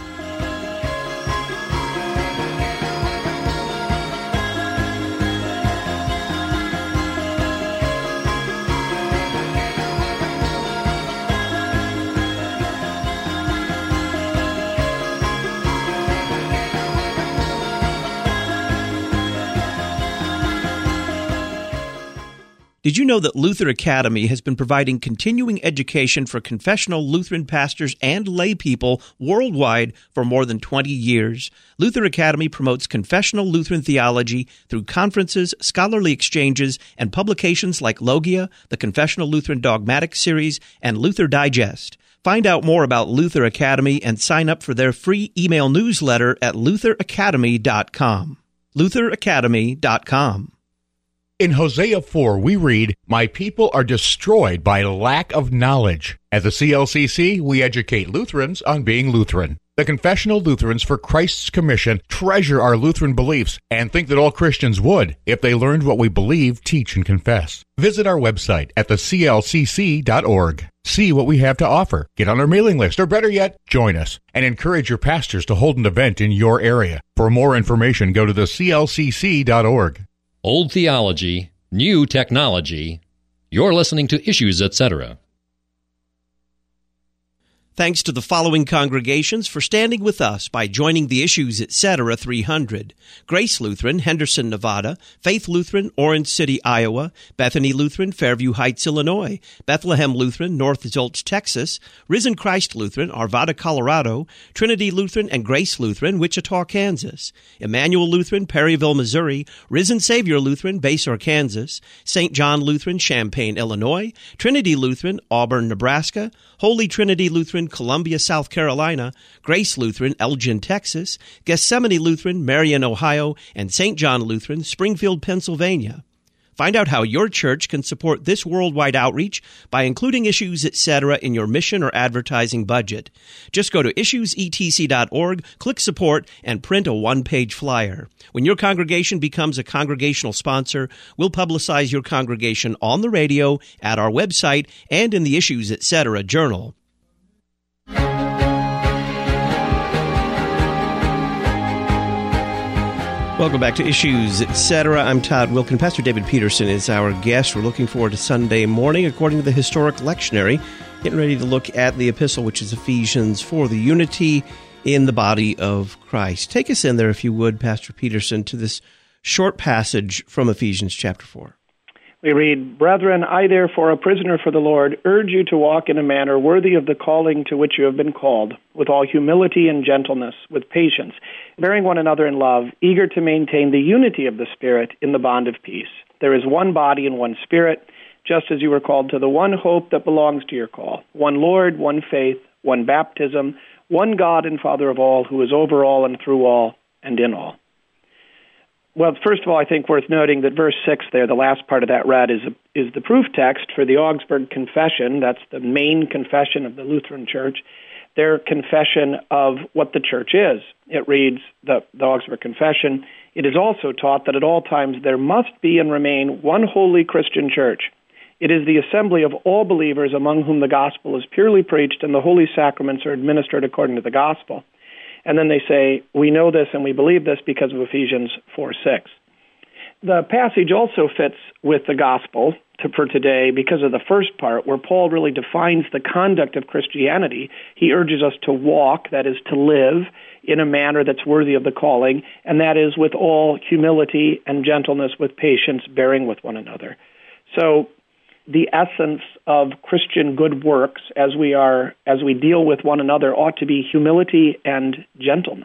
Did you know that Luther Academy has been providing continuing education for confessional Lutheran pastors and lay people worldwide for more than 20 years? Luther Academy promotes confessional Lutheran theology through conferences, scholarly exchanges, and publications like Logia, the Confessional Lutheran Dogmatic Series, and Luther Digest. Find out more about Luther Academy and sign up for their free email newsletter at lutheracademy.com. lutheracademy.com. In Hosea 4, we read, "My people are destroyed by lack of knowledge." At the CLCC, we educate Lutherans on being Lutheran. The Confessional Lutherans for Christ's Commission treasure our Lutheran beliefs and think that all Christians would if they learned what we believe, teach, and confess. Visit our website at theclcc.org. See what we have to offer. Get on our mailing list, or better yet, join us, and encourage your pastors to hold an event in your area. For more information, go to theclcc.org. Old theology, new technology. You're listening to Issues, Etc. Thanks to the following congregations for standing with us by joining the Issues, Etc. 300. Grace Lutheran, Henderson, Nevada. Faith Lutheran, Orange City, Iowa. Bethany Lutheran, Fairview Heights, Illinois. Bethlehem Lutheran, North Zolch, Texas. Risen Christ Lutheran, Arvada, Colorado. Trinity Lutheran and Grace Lutheran, Wichita, Kansas. Emmanuel Lutheran, Perryville, Missouri. Risen Savior Lutheran, Basehor, Kansas. St. John Lutheran, Champaign, Illinois. Trinity Lutheran, Auburn, Nebraska. Holy Trinity Lutheran, Columbia, South Carolina, Grace Lutheran, Elgin, Texas, Gethsemane Lutheran, Marion, Ohio, and St. John Lutheran, Springfield, Pennsylvania. Find out how your church can support this worldwide outreach by including Issues, Etc. in your mission or advertising budget. Just go to issuesetc.org, click Support, and print a one-page flyer. When your congregation becomes a congregational sponsor, we'll publicize your congregation on the radio, at our website, and in the Issues, Etc. journal. Welcome back to Issues, Etc. I'm Todd Wilkin. Pastor David Peterson is our guest. We're looking forward to Sunday morning, according to the historic lectionary, getting ready to look at the epistle, which is Ephesians 4, the unity in the body of Christ. Take us in there, if you would, Pastor Peterson, to this short passage from Ephesians chapter 4. We read, "Brethren, I therefore, a prisoner for the Lord, urge you to walk in a manner worthy of the calling to which you have been called, with all humility and gentleness, with patience, bearing one another in love, eager to maintain the unity of the Spirit in the bond of peace. There is one body and one Spirit, just as you were called to the one hope that belongs to your call, one Lord, one faith, one baptism, one God and Father of all, who is over all and through all and in all." Well, first of all, I think worth noting that verse 6 there, the last part of that read, is the proof text for the Augsburg Confession. That's the main confession of the Lutheran Church, their confession of what the Church is. It reads, the Augsburg Confession, "It is also taught that at all times there must be and remain one holy Christian Church. It is the assembly of all believers among whom the gospel is purely preached and the holy sacraments are administered according to the gospel." And then they say, "We know this and we believe this because of Ephesians 4:6. The passage also fits with the gospel for today because of the first part, where Paul really defines the conduct of Christianity. He urges us to walk, that is, to live, in a manner that's worthy of the calling, and that is with all humility and gentleness, with patience, bearing with one another. So the essence of Christian good works as we deal with one another ought to be humility and gentleness.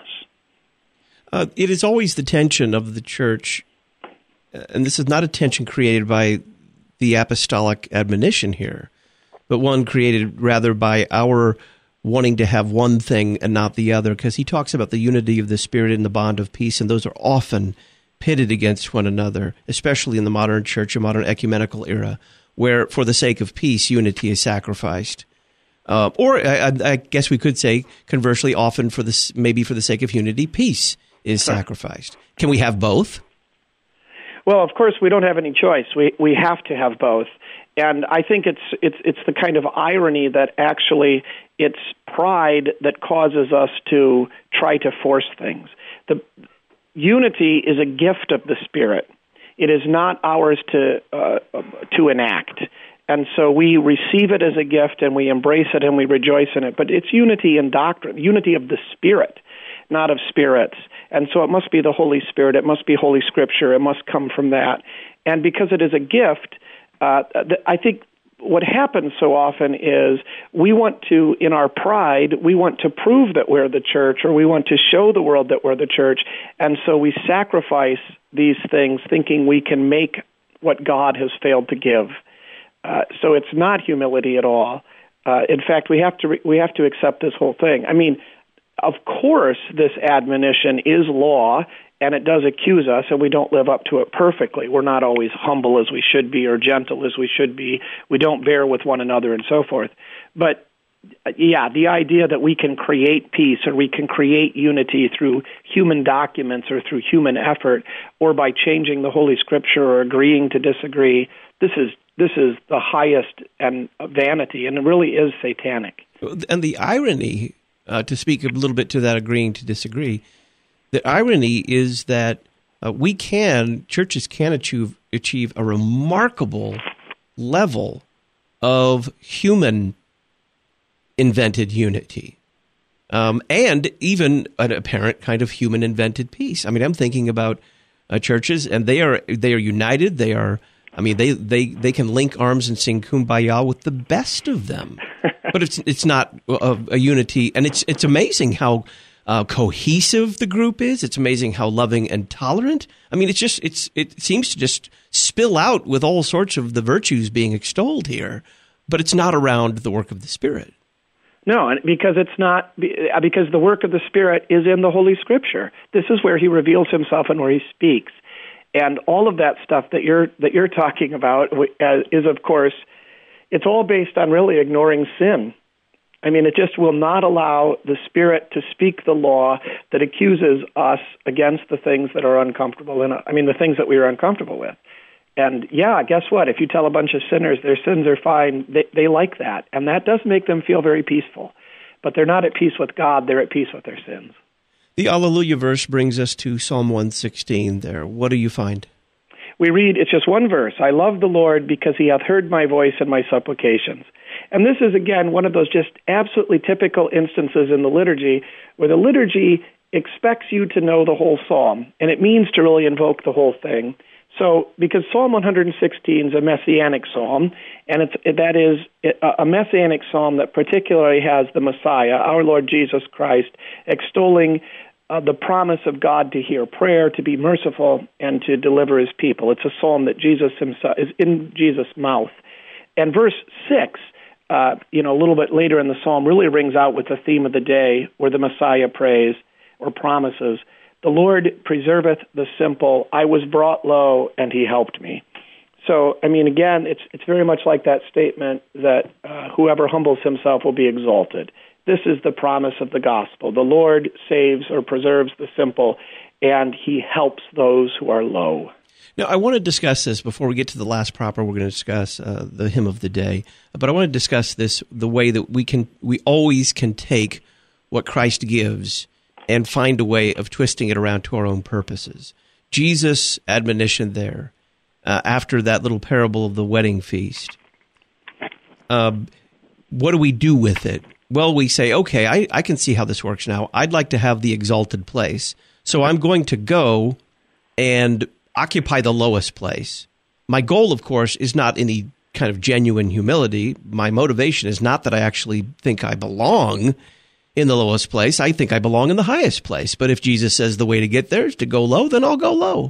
It is always the tension of the church, and this is not a tension created by the apostolic admonition here, but one created rather by our wanting to have one thing and not the other, because he talks about the unity of the Spirit and the bond of peace, and those are often pitted against one another, especially in the modern church, a modern ecumenical era, where for the sake of peace, unity is sacrificed. Or I guess we could say, conversely, often for the sake of unity, peace is sacrificed. Can we have both? Well, of course, we don't have any choice. We have to have both. And I think it's the kind of irony that actually it's pride that causes us to try to force things. The unity is a gift of the Spirit. It is not ours to enact. And so we receive it as a gift and we embrace it and we rejoice in it. But it's unity in doctrine, unity of the Spirit, not of spirits. And so it must be the Holy Spirit. It must be Holy Scripture. It must come from that. And because it is a gift, I think what happens so often is we want to, in our pride, we want to prove that we're the church, or we want to show the world that we're the church. And so we sacrifice these things thinking we can make what God has failed to give. So it's not humility at all. In fact, we have to accept this whole thing. I mean, of course, this admonition is law, and it does accuse us, and we don't live up to it perfectly. We're not always humble as we should be or gentle as we should be. We don't bear with one another and so forth. But, yeah, the idea that we can create peace or we can create unity through human documents or through human effort or by changing the Holy Scripture or agreeing to disagree, this is the highest and vanity, and it really is satanic. And the irony, to speak a little bit to that agreeing to disagree, the irony is that churches can achieve a remarkable level of human-invented unity, and even an apparent kind of human-invented peace. I mean, I'm thinking about churches, and they are united. They are. I mean, they can link arms and sing Kumbaya with the best of them, but it's not a unity, and it's amazing how cohesive the group is. It's amazing how loving and tolerant. I mean, it seems to just spill out with all sorts of the virtues being extolled here, but it's not around the work of the Spirit. No, because because the work of the Spirit is in the Holy Scripture. This is where He reveals Himself and where He speaks. And all of that stuff that you're talking about is, of course, it's all based on really ignoring sin. I mean, it just will not allow the Spirit to speak the law that accuses us against the things that are uncomfortable the things that we are uncomfortable with. And yeah, guess what? If you tell a bunch of sinners their sins are fine, they like that. And that does make them feel very peaceful. But they're not at peace with God, they're at peace with their sins. The Alleluia verse brings us to Psalm 116 there. What do you find? We read, it's just one verse. I love the Lord because He hath heard my voice and my supplications. And this is, again, one of those just absolutely typical instances in the liturgy where the liturgy expects you to know the whole psalm, and it means to really invoke the whole thing. So, because Psalm 116 is a messianic psalm, and that is a messianic psalm that particularly has the Messiah, our Lord Jesus Christ, extolling the promise of God to hear prayer, to be merciful, and to deliver His people. It's a psalm that Jesus Himself is in Jesus' mouth. And verse 6, a little bit later in the psalm, really rings out with the theme of the day, where the Messiah prays or promises, "The Lord preserveth the simple. I was brought low, and He helped me." So, I mean, again, it's very much like that statement that whoever humbles himself will be exalted. This is the promise of the gospel. The Lord saves or preserves the simple, and He helps those who are low. Now, I want to discuss this before we get to the last proper. We're going to discuss the hymn of the day, but I want to discuss this the way that we always can take what Christ gives and find a way of twisting it around to our own purposes. Jesus' admonition there, after that little parable of the wedding feast. What do we do with it? Well, we say, okay, I can see how this works now. I'd like to have the exalted place. So I'm going to go and occupy the lowest place. My goal, of course, is not any kind of genuine humility. My motivation is not that I actually think I belong in the lowest place. I think I belong in the highest place. But if Jesus says the way to get there is to go low, then I'll go low.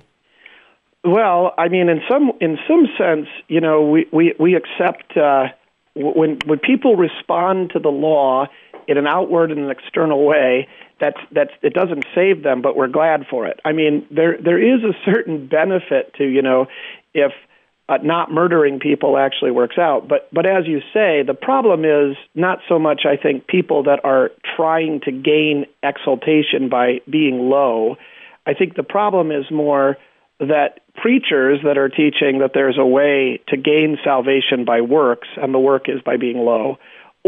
Well, I mean, in some sense, you know, we accept when people respond to the law in an outward and an external way, that's it doesn't save them, but we're glad for it. I mean, there is a certain benefit to, you know, if not murdering people actually works out. But as you say, the problem is not so much, I think, people that are trying to gain exaltation by being low. I think the problem is more that preachers that are teaching that there's a way to gain salvation by works, and the work is by being low,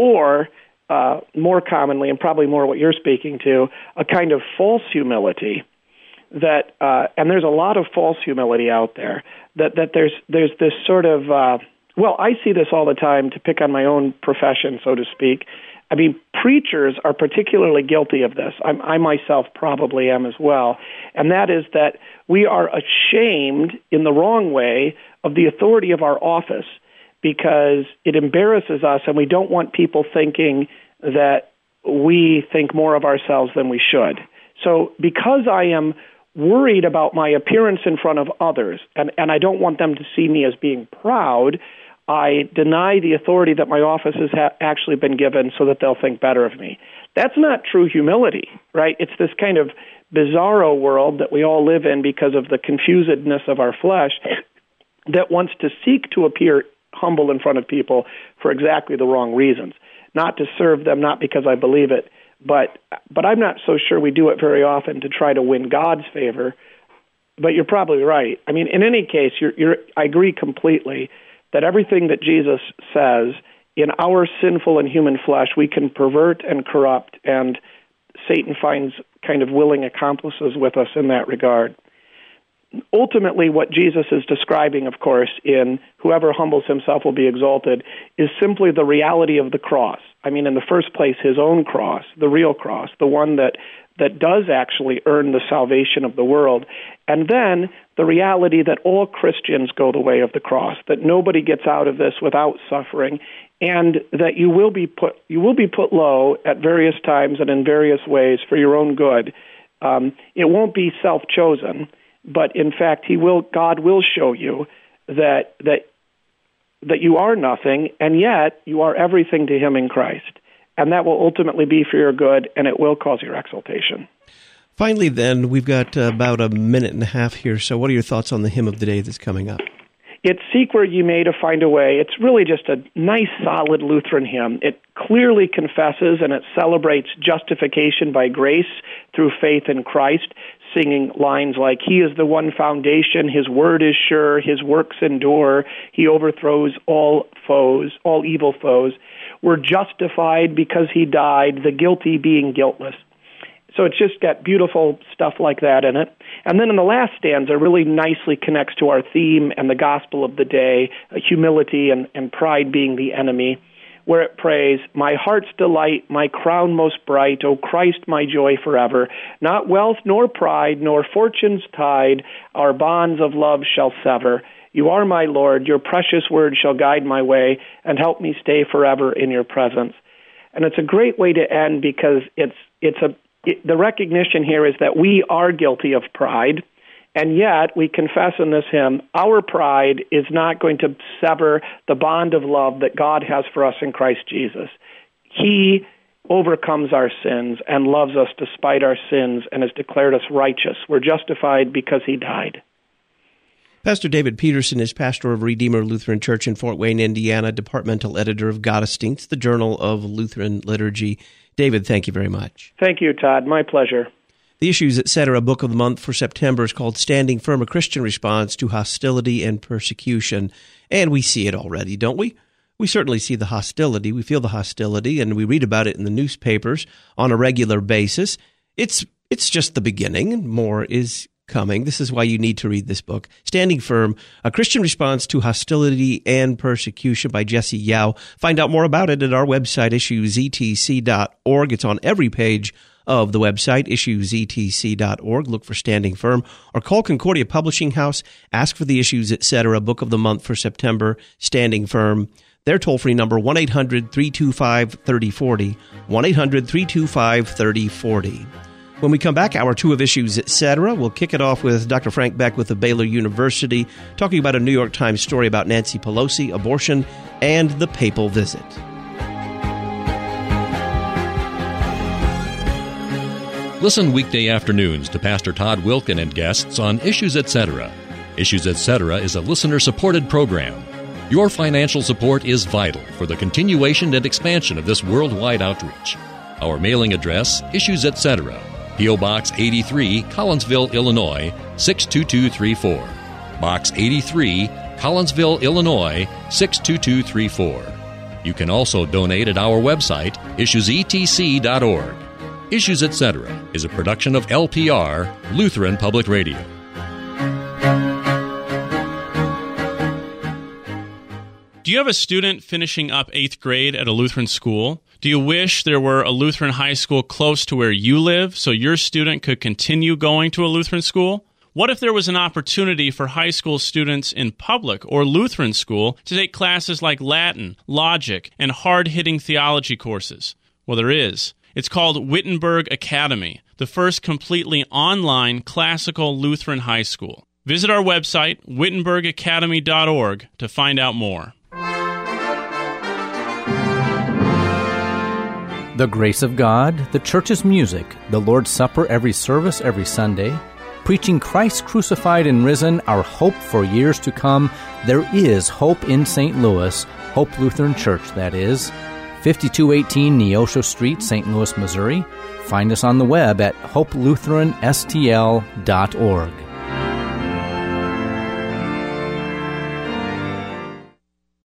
or more commonly, and probably more what you're speaking to, a kind of false humility. That and there's a lot of false humility out there. That there's this sort of I see this all the time, to pick on my own profession, so to speak. I mean, preachers are particularly guilty of this. I myself probably am as well, and that is that we are ashamed in the wrong way of the authority of our office, because it embarrasses us, and we don't want people thinking that we think more of ourselves than we should. So because I am worried about my appearance in front of others, and I don't want them to see me as being proud, I deny the authority that my office has actually been given so that they'll think better of me. That's not true humility, right? It's this kind of bizarro world that we all live in because of the confusedness of our flesh that wants to seek to appear humble in front of people for exactly the wrong reasons. Not to serve them, not because I believe it, but I'm not so sure we do it very often to try to win God's favor. But you're probably right. I mean, in any case, I agree completely that everything that Jesus says, in our sinful and human flesh, we can pervert and corrupt, and Satan finds kind of willing accomplices with us in that regard. Ultimately, what Jesus is describing, of course, in whoever humbles himself will be exalted, is simply the reality of the cross. I mean, in the first place, his own cross, the real cross, the one that does actually earn the salvation of the world. And then the reality that all Christians go the way of the cross, that nobody gets out of this without suffering, and that you will be put low at various times and in various ways for your own good. It won't be self-chosen, but in fact, God will show you that you are nothing, and yet you are everything to him in Christ. And that will ultimately be for your good, and it will cause your exaltation. Finally, then, we've got about a minute and a half here, so what are your thoughts on the hymn of the day that's coming up? It's Seek Where You May to Find a Way. It's really just a nice, solid Lutheran hymn. It clearly confesses and it celebrates justification by grace through faith in Christ, singing lines like, He is the one foundation, His word is sure, His works endure, He overthrows all foes, all evil foes. We're justified because He died, the guilty being guiltless. So it's just got beautiful stuff like that in it. And then in the last stanza, really nicely connects to our theme and the gospel of the day, humility and pride being the enemy, where it prays, My heart's delight, my crown most bright, O Christ, my joy forever. Not wealth nor pride, nor fortune's tide, our bonds of love shall sever. You are my Lord, your precious word shall guide my way, and help me stay forever in your presence. And it's a great way to end, because the recognition here is that we are guilty of pride, and yet we confess in this hymn, our pride is not going to sever the bond of love that God has for us in Christ Jesus. He overcomes our sins and loves us despite our sins and has declared us righteous. We're justified because he died. Pastor David Peterson is pastor of Redeemer Lutheran Church in Fort Wayne, Indiana, departmental editor of Gottesdienst, the Journal of Lutheran Liturgy. David, thank you very much. Thank you, Todd. My pleasure. The Issues Etc. book of the month for September is called Standing Firm, a Christian Response to Hostility and Persecution. And we see it already, don't we? We certainly see the hostility. We feel the hostility, and we read about it in the newspapers on a regular basis. It's just the beginning, and more is coming. This is why you need to read this book, Standing Firm, A Christian Response to Hostility and Persecution by Jesse Yao. Find out more about it at our website, issuesetc.org. It's on every page of the website, issuesetc.org. Look for Standing Firm, or call Concordia Publishing House. Ask for the Issues, Etc. Book of the Month for September, Standing Firm. Their toll-free number, 1-800-325-3040, 1-800-325-3040. When we come back, Hour 2 of Issues, Etc., we'll kick it off with Dr. Frank Beck with the Baylor University, talking about a New York Times story about Nancy Pelosi, abortion, and the papal visit. Listen weekday afternoons to Pastor Todd Wilkin and guests on Issues, Etc. Issues, Etc. is a listener-supported program. Your financial support is vital for the continuation and expansion of this worldwide outreach. Our mailing address, Issues, Etc., P.O. Box 83, Collinsville, Illinois, 62234. Box 83, Collinsville, Illinois, 62234. You can also donate at our website, issuesetc.org. Issues, Etc. is a production of LPR, Lutheran Public Radio. Do you have a student finishing up 8th grade at a Lutheran school? Do you wish there were a Lutheran high school close to where you live so your student could continue going to a Lutheran school? What if there was an opportunity for high school students in public or Lutheran school to take classes like Latin, logic, and hard-hitting theology courses? Well, there is. It's called Wittenberg Academy, the first completely online classical Lutheran high school. Visit our website, wittenbergacademy.org, to find out more. The grace of God, the church's music, the Lord's Supper every service, every Sunday, preaching Christ crucified and risen, our hope for years to come. There is hope in St. Louis, Hope Lutheran Church, that is. 5218 Neosho Street, St. Louis, Missouri. Find us on the web at hopelutheranstl.org.